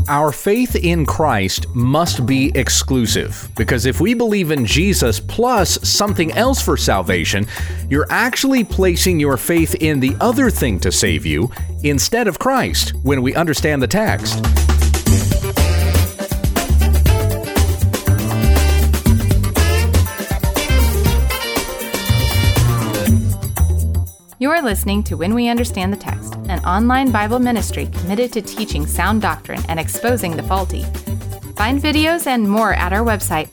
Our faith in Christ must be exclusive, because if we believe in Jesus plus something else for salvation, you're actually placing your faith in the other thing to save you instead of Christ when we understand the text. You're listening to When We Understand the Text, an online Bible ministry committed to teaching sound doctrine and exposing the faulty. Find videos and more at our website,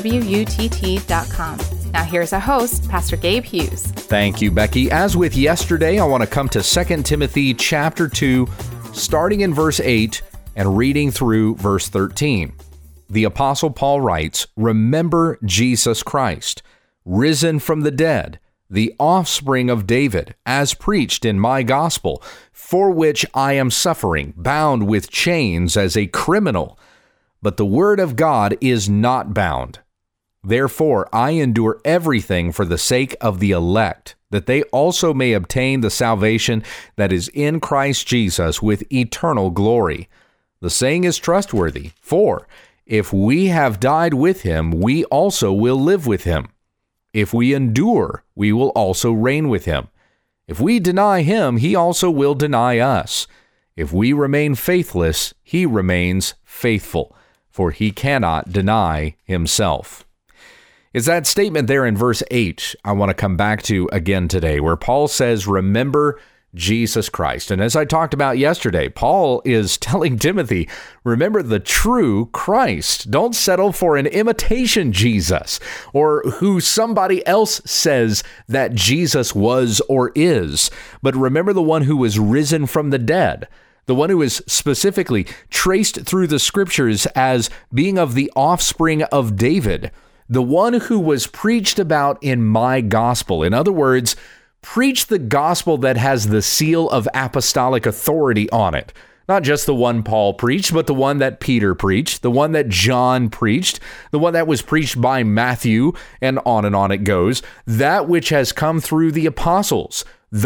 www.utt.com. Now here's our host, Pastor Gabe Hughes. Thank you, Becky. As with yesterday, I want to come to 2 Timothy chapter 2, starting in verse 8 and reading through verse 13. The Apostle Paul writes, "Remember Jesus Christ, risen from the dead, the offspring of David, as preached in my gospel, for which I am suffering, bound with chains as a criminal. But the word of God is not bound. Therefore, I endure everything for the sake of the elect, that they also may obtain the salvation that is in Christ Jesus with eternal glory. The saying is trustworthy, for if we have died with him, we also will live with him. If we endure, we will also reign with him. If we deny him, he also will deny us. If we remain faithless, he remains faithful, for he cannot deny himself." It's that statement there in verse 8 I want to come back to again today, where Paul says, "Remember Jesus Christ." And as I talked about yesterday, Paul is telling Timothy, remember the true Christ. Don't settle for an imitation Jesus or who somebody else says that Jesus was or is, but remember the one who was risen from the dead, the one who is specifically traced through the scriptures as being of the offspring of David, the one who was preached about in my gospel. In other words, preach the gospel that has the seal of apostolic authority on it. Not just the one Paul preached, but the one that Peter preached, the one that John preached, the one that was preached by Matthew, and on it goes. That which has come through the apostles,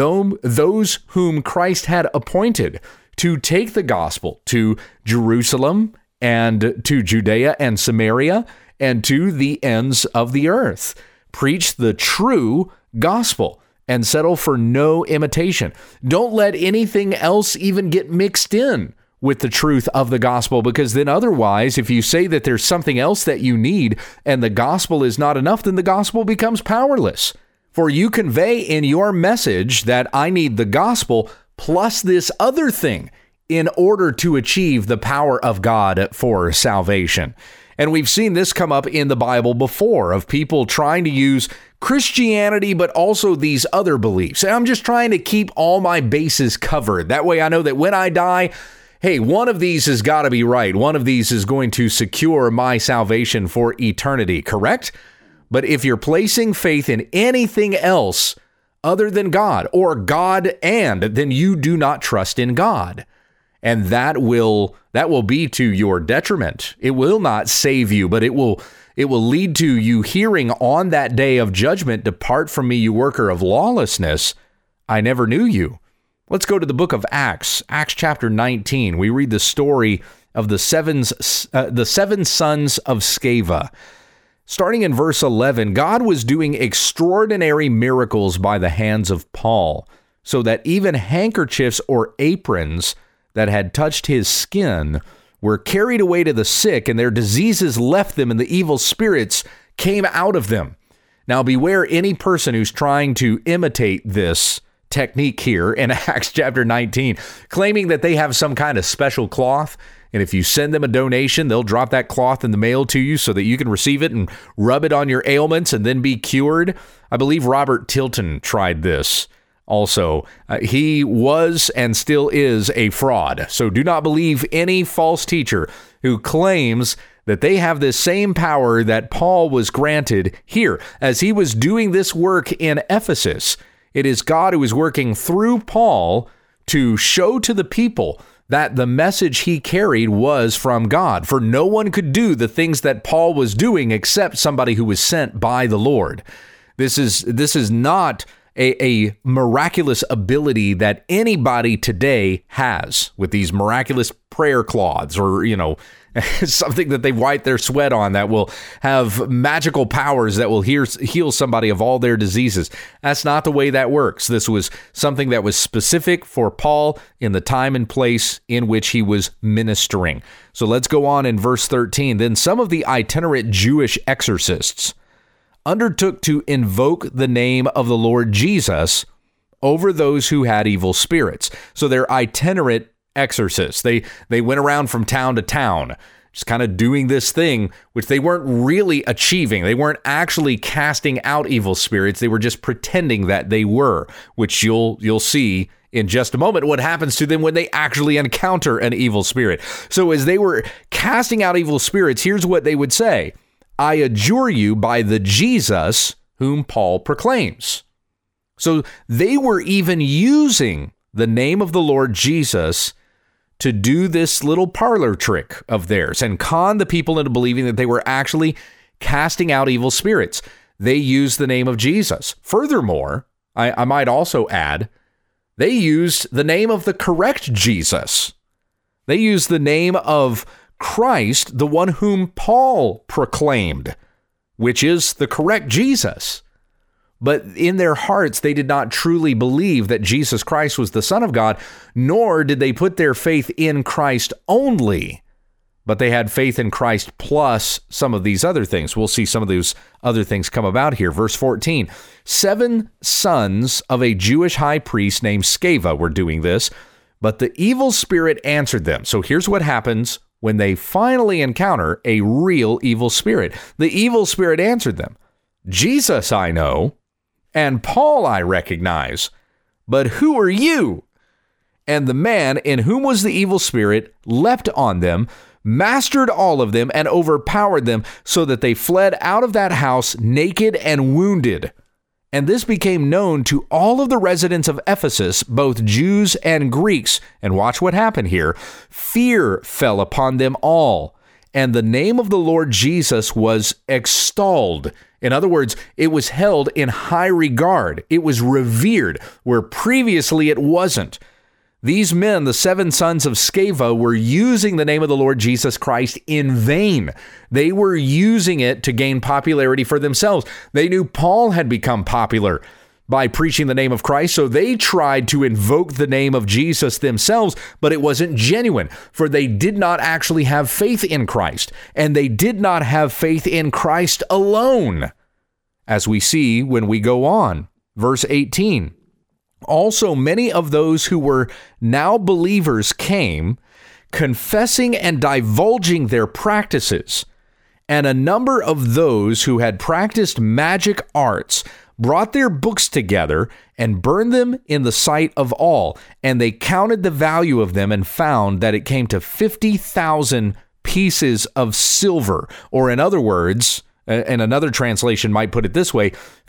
those whom Christ had appointed to take the gospel to Jerusalem and to Judea and Samaria and to the ends of the earth. Preach the true gospel and settle for no imitation. Don't let anything else even get mixed in with the truth of the gospel, because then otherwise, if you say that there's something else that you need and the gospel is not enough, then the gospel becomes powerless. For you convey in your message that I need the gospel plus this other thing in order to achieve the power of God for salvation. And we've seen this come up in the Bible before, of people trying to use Christianity, but also these other beliefs. And I'm just trying to keep all my bases covered. That way I know that when I die, hey, one of these has got to be right. One of these is going to secure my salvation for eternity, correct? But if you're placing faith in anything else other than God, or God then you do not trust in God. And that will be to your detriment. It will not save you, but it will lead to you hearing on that day of judgment, "Depart from me, you worker of lawlessness. I never knew you." Let's go to the book of Acts chapter 19. We read the story of the seven sons of Sceva. Starting in verse 11, God was doing extraordinary miracles by the hands of Paul, so that even handkerchiefs or aprons that had touched his skin were carried away to the sick, and their diseases left them, and the evil spirits came out of them. Now beware any person who's trying to imitate this technique here in Acts chapter 19, claiming that they have some kind of special cloth, and if you send them a donation, they'll drop that cloth in the mail to you so that you can receive it and rub it on your ailments and then be cured. I believe Robert Tilton tried this. Also, he was and still is a fraud. So do not believe any false teacher who claims that they have this same power that Paul was granted here. As he was doing this work in Ephesus, it is God who is working through Paul to show to the people that the message he carried was from God. For no one could do the things that Paul was doing except somebody who was sent by the Lord. This is not a miraculous ability that anybody today has with these miraculous prayer cloths or, something that they wipe their sweat on that will have magical powers that will heal somebody of all their diseases. That's not the way that works. This was something that was specific for Paul in the time and place in which he was ministering. So let's go on in verse 13. Then some of the itinerant Jewish exorcists undertook to invoke the name of the Lord Jesus over those who had evil spirits. So they're itinerant exorcists. They went around from town to town, just kind of doing this thing, which they weren't really achieving. They weren't actually casting out evil spirits. They were just pretending that they were, which you'll see in just a moment what happens to them when they actually encounter an evil spirit. So as they were casting out evil spirits, here's what they would say: I adjure you by the Jesus whom Paul proclaims. So they were even using the name of the Lord Jesus to do this little parlor trick of theirs and con the people into believing that they were actually casting out evil spirits. They used the name of Jesus. Furthermore, I might also add, they used the name of the correct Jesus. They used the name of Christ, the one whom Paul proclaimed, which is the correct Jesus. But in their hearts, they did not truly believe that Jesus Christ was the Son of God, nor did they put their faith in Christ only, but they had faith in Christ plus some of these other things. We'll see some of those other things come about here. Verse 14, 7 sons of a Jewish high priest named Sceva were doing this, but the evil spirit answered them. So here's what happens when they finally encounter a real evil spirit. The evil spirit answered them, Jesus I know, and Paul I recognize, but who are you? And the man in whom was the evil spirit leapt on them, mastered all of them, and overpowered them, so that they fled out of that house naked and wounded. And this became known to all of the residents of Ephesus, both Jews and Greeks. And watch what happened here. Fear fell upon them all, and the name of the Lord Jesus was extolled. In other words, it was held in high regard. It was revered, where previously it wasn't. These men, the 7 sons of Sceva, were using the name of the Lord Jesus Christ in vain. They were using it to gain popularity for themselves. They knew Paul had become popular by preaching the name of Christ, so they tried to invoke the name of Jesus themselves, but it wasn't genuine, for they did not actually have faith in Christ, and they did not have faith in Christ alone, as we see when we go on. Verse 18, also many of those who were now believers came, confessing and divulging their practices, and a number of those who had practiced magic arts brought their books together and burned them in the sight of all. And they counted the value of them and found that it came to 50,000 pieces of silver. Or in other words, and another translation might put it this way,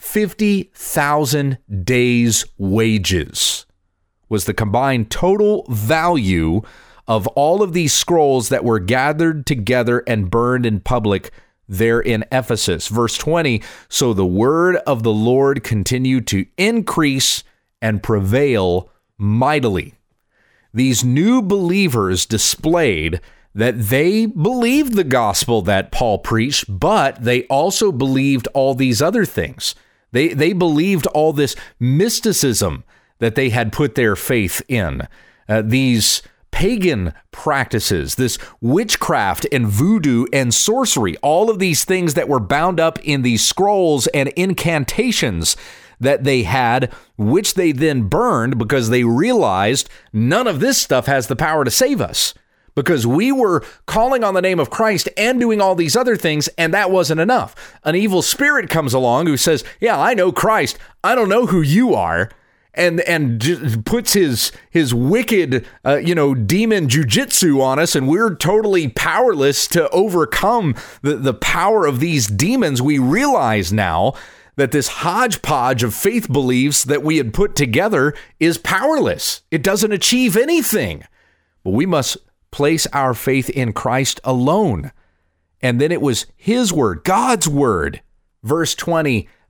50,000 days' wages was the combined total value of all of these scrolls that were gathered together and burned in public there in Ephesus. Verse 20, so the word of the Lord continued to increase and prevail mightily. These new believers displayed that they believed the gospel that Paul preached, but they also believed all these other things. They believed all this mysticism that they had put their faith in. These pagan practices, this witchcraft and voodoo and sorcery, all of these things that were bound up in these scrolls and incantations that they had, which they then burned because they realized none of this stuff has the power to save us, because we were calling on the name of Christ and doing all these other things, and that wasn't enough. An evil spirit comes along who says, yeah, I know Christ. I don't know who you are. And puts his wicked, demon jujitsu on us, and we're totally powerless to overcome the power of these demons. We realize now that this hodgepodge of faith beliefs that we had put together is powerless. It doesn't achieve anything. But we must place our faith in Christ alone. And then it was his word, God's word. Verse 20,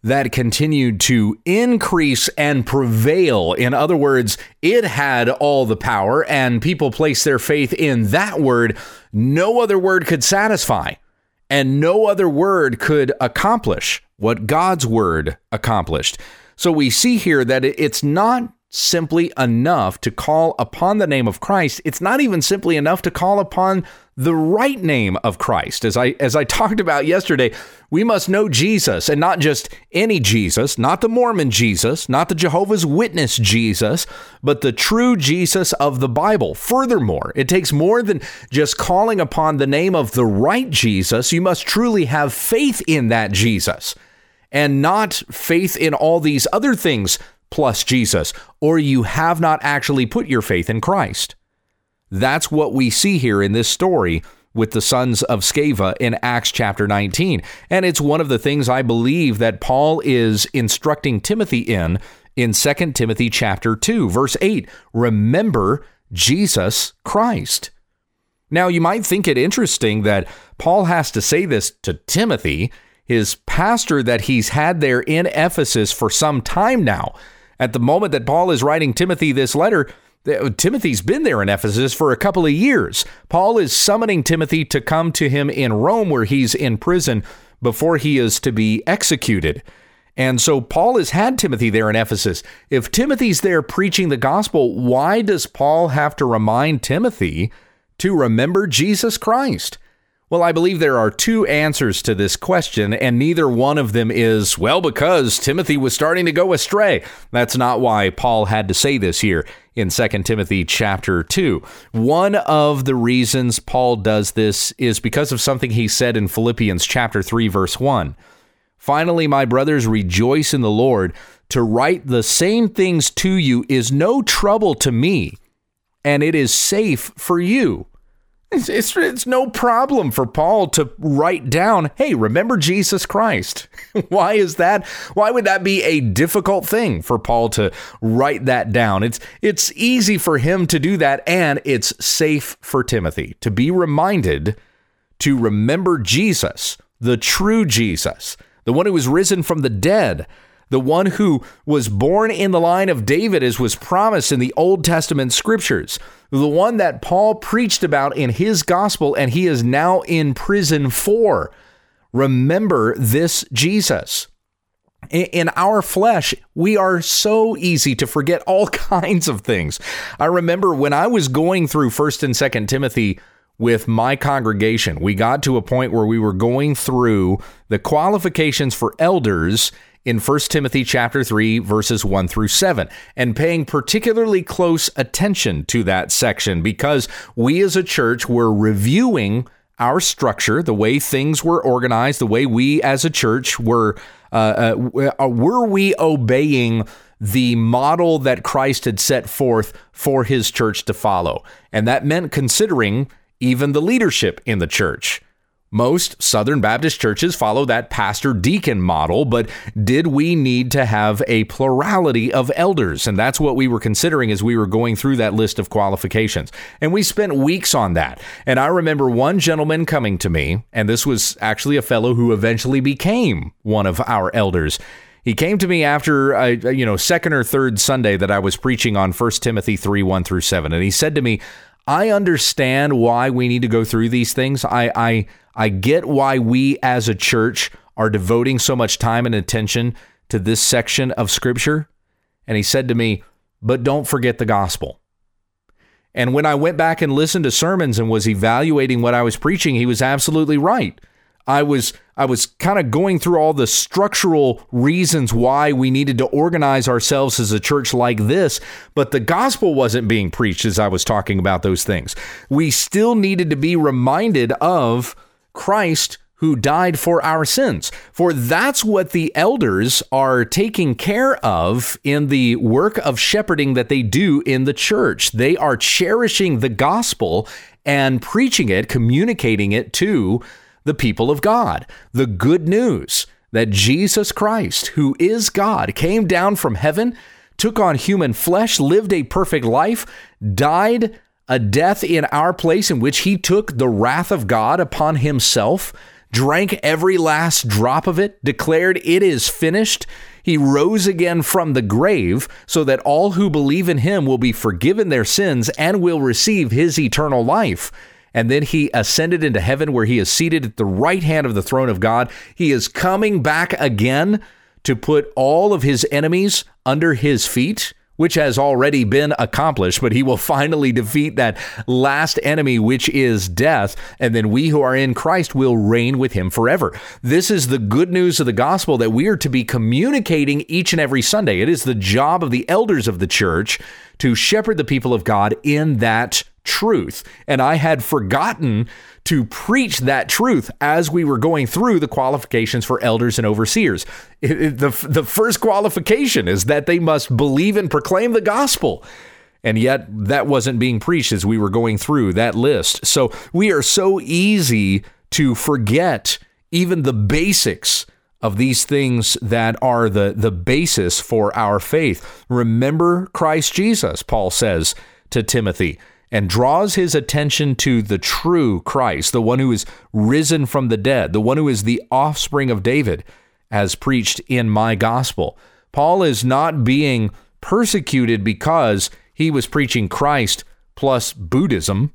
that continued to increase and prevail. In other words, it had all the power, and people placed their faith in that word. No other word could satisfy, and no other word could accomplish what God's word accomplished. So we see here that it's not simply enough to call upon the name of Christ. It's not even simply enough to call upon the right name of Christ. As I talked about yesterday, we must know Jesus, and not just any Jesus, not the Mormon Jesus, not the Jehovah's Witness Jesus, but the true Jesus of the Bible. Furthermore, it takes more than just calling upon the name of the right Jesus. You must truly have faith in that Jesus, and not faith in all these other things plus Jesus, or you have not actually put your faith in Christ. That's what we see here in this story with the sons of Sceva in Acts chapter 19. And it's one of the things I believe that Paul is instructing Timothy in 2 Timothy chapter 2, verse 8. Remember Jesus Christ. Now, you might think it interesting that Paul has to say this to Timothy, his pastor that he's had there in Ephesus for some time now. At the moment that Paul is writing Timothy this letter, Timothy's been there in Ephesus for a couple of years. Paul is summoning Timothy to come to him in Rome, where he's in prison before he is to be executed. And so Paul has had Timothy there in Ephesus. If Timothy's there preaching the gospel, why does Paul have to remind Timothy to remember Jesus Christ? Well, I believe there are two answers to this question, and neither one of them is, well, because Timothy was starting to go astray. That's not why Paul had to say this here in 2 Timothy chapter 2. One of the reasons Paul does this is because of something he said in Philippians chapter 3, verse 1. Finally, my brothers, rejoice in the Lord. To write the same things to you is no trouble to me, and it is safe for you. It's no problem for Paul to write down, hey, remember Jesus Christ. Why is that? Why would that be a difficult thing for Paul to write that down? It's easy for him to do that, and it's safe for Timothy to be reminded to remember Jesus, the true Jesus, the one who was risen from the dead, the one who was born in the line of David as was promised in the Old Testament scriptures, the one that Paul preached about in his gospel and he is now in prison for. Remember this Jesus. In our flesh, we are so easy to forget all kinds of things. I remember when I was going through 1 and 2 Timothy with my congregation, we got to a point where we were going through the qualifications for elders in 1 Timothy chapter 3, verses 1 through 7, and paying particularly close attention to that section because we as a church were reviewing our structure, the way things were organized, the way we as a church were we obeying the model that Christ had set forth for his church to follow. And that meant considering even the leadership in the church. Most Southern Baptist churches follow that pastor-deacon model, but did we need to have a plurality of elders? And that's what we were considering as we were going through that list of qualifications. And we spent weeks on that. And I remember one gentleman coming to me, and this was actually a fellow who eventually became one of our elders. He came to me after, second or third Sunday that I was preaching on 1 Timothy 3, 1 through 7. And he said to me, I understand why we need to go through these things. I get why we as a church are devoting so much time and attention to this section of Scripture. And he said to me, but don't forget the gospel. And when I went back and listened to sermons and was evaluating what I was preaching, he was absolutely right. I was kind of going through all the structural reasons why we needed to organize ourselves as a church like this, but the gospel wasn't being preached as I was talking about those things. We still needed to be reminded of Christ who died for our sins. For that's what the elders are taking care of in the work of shepherding that they do in the church. They are cherishing the gospel and preaching it, communicating it to the people of God. The good news that Jesus Christ, who is God, came down from heaven, took on human flesh, lived a perfect life, died a death in our place in which he took the wrath of God upon himself, drank every last drop of it, declared it is finished. He rose again from the grave so that all who believe in him will be forgiven their sins and will receive his eternal life. And then he ascended into heaven where he is seated at the right hand of the throne of God. He is coming back again to put all of his enemies under his feet, which has already been accomplished, but he will finally defeat that last enemy, which is death. And then we who are in Christ will reign with him forever. This is the good news of the gospel that we are to be communicating each and every Sunday. It is the job of the elders of the church to shepherd the people of God in that truth. And I had forgotten to preach that truth as we were going through the qualifications for elders and overseers. The first qualification is that they must believe and proclaim the gospel. And yet that wasn't being preached as we were going through that list. So we are so easy to forget even the basics of these things that are the basis for our faith. Remember Christ Jesus, Paul says to Timothy, and draws his attention to the true Christ, the one who is risen from the dead, the one who is the offspring of David, as preached in my gospel. Paul is not being persecuted because he was preaching Christ plus Buddhism,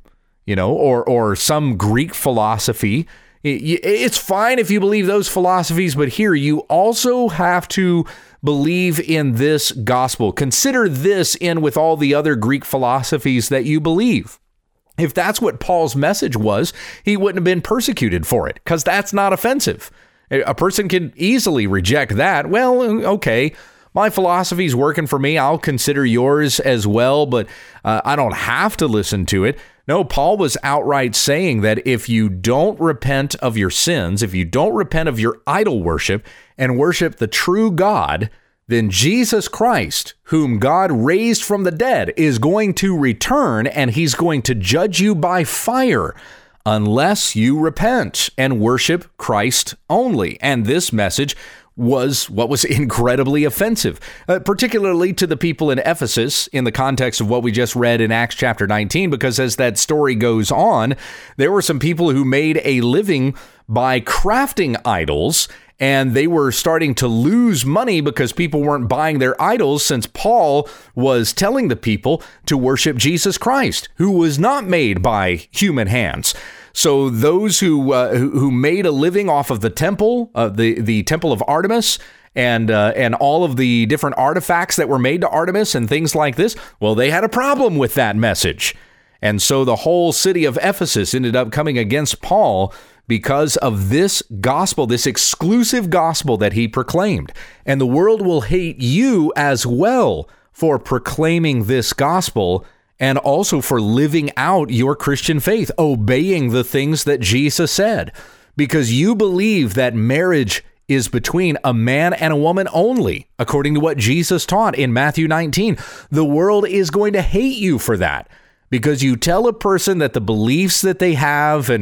or some Greek philosophy. It's fine if you believe those philosophies, but here you also have to believe in this gospel. Consider this in with all the other Greek philosophies that you believe. If that's what Paul's message was, he wouldn't have been persecuted for it, because that's not offensive. A person can easily reject that. Well, okay, my philosophy's working for me. I'll consider yours as well, but I don't have to listen to it. No, Paul was outright saying that if you don't repent of your sins, if you don't repent of your idol worship and worship the true God, then Jesus Christ, whom God raised from the dead, is going to return, and he's going to judge you by fire unless you repent and worship Christ only. And this message was what was incredibly offensive, particularly to the people in Ephesus in the context of what we just read in Acts chapter 19, because as that story goes on, there were some people who made a living by crafting idols, and they were starting to lose money because people weren't buying their idols, since Paul was telling the people to worship Jesus Christ, who was not made by human hands. So those who made a living off of the temple, the temple of Artemis, and all of the different artifacts that were made to Artemis and things like this, well, they had a problem with that message. And so the whole city of Ephesus ended up coming against Paul because of this gospel, this exclusive gospel that he proclaimed. And the world will hate you as well for proclaiming this gospel, and also for living out your Christian faith, obeying the things that Jesus said, because you believe that marriage is between a man and a woman only, according to what Jesus taught in Matthew 19. The world is going to hate you for that, because you tell a person that the beliefs that they have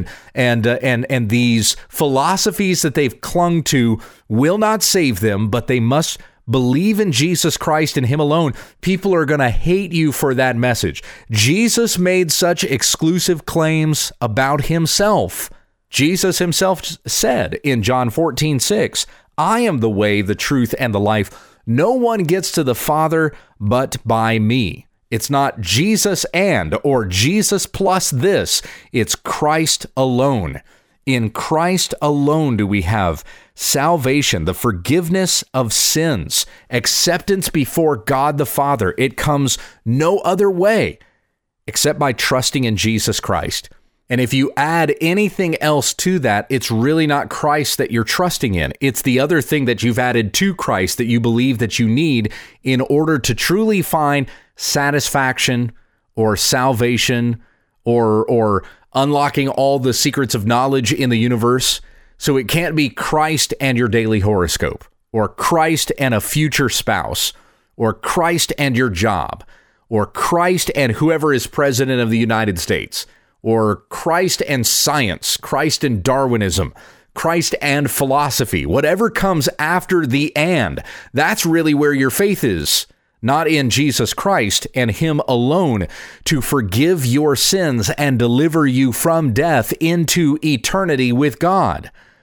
and these philosophies that they've clung to will not save them, but they must believe in Jesus Christ and him alone. People are going to hate you for that message. Jesus made such exclusive claims about himself. Jesus himself said in John 14:6, I am the way, the truth, and the life. No one gets to the Father but by me. It's not Jesus or Jesus plus this. It's Christ alone. In Christ alone do we have salvation, the forgiveness of sins, acceptance before God the Father. It comes no other way except by trusting in Jesus Christ. And if you add anything else to that, it's really not Christ that you're trusting in. It's the other thing that you've added to Christ that you believe that you need in order to truly find satisfaction or salvation or unlocking all the secrets of knowledge in the universe. So it can't be Christ and your daily horoscope, or Christ and a future spouse, or Christ and your job, or Christ and whoever is president of the United States, or Christ and science, Christ and Darwinism, Christ and philosophy. Whatever comes after the and, that's really where your faith is. Not in Jesus Christ and him alone to forgive your sins and deliver you from death into eternity with God.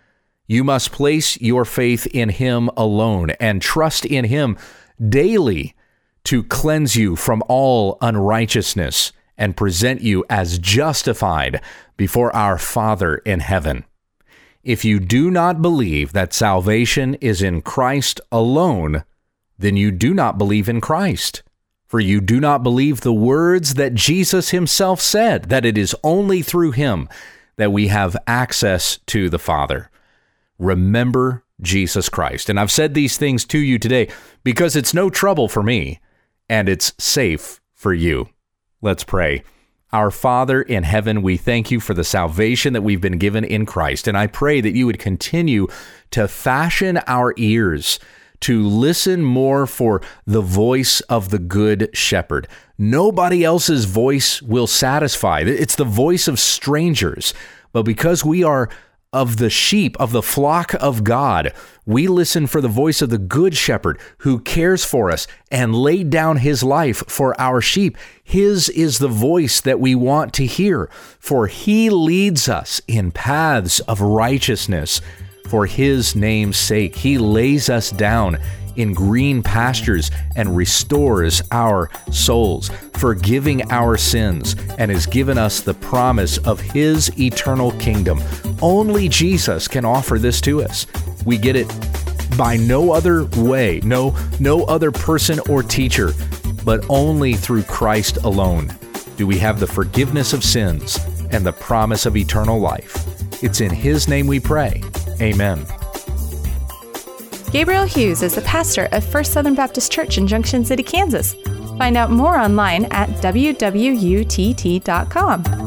You must place your faith in Him alone and trust in Him daily to cleanse you from all unrighteousness and present you as justified before our Father in heaven. If you do not believe that salvation is in Christ alone, then you do not believe in Christ. For you do not believe the words that Jesus Himself said, that it is only through Him that we have access to the Father. Remember Jesus Christ. And I've said these things to you today because it's no trouble for me and it's safe for you. Let's pray. Our Father in heaven, we thank you for the salvation that we've been given in Christ. And I pray that you would continue to fashion our ears to listen more for the voice of the Good Shepherd. Nobody else's voice will satisfy. It's the voice of strangers. But because we are of the sheep, of the flock of God, we listen for the voice of the Good Shepherd who cares for us and laid down His life for our sheep. His is the voice that we want to hear, for He leads us in paths of righteousness. For His name's sake, He lays us down in green pastures and restores our souls, forgiving our sins, and has given us the promise of His eternal kingdom. Only Jesus can offer this to us. We get it by no other way, no other person or teacher, but only through Christ alone do we have the forgiveness of sins and the promise of eternal life. It's in His name we pray. Amen. Gabriel Hughes is the pastor of First Southern Baptist Church in Junction City, Kansas. Find out more online at wwutt.com.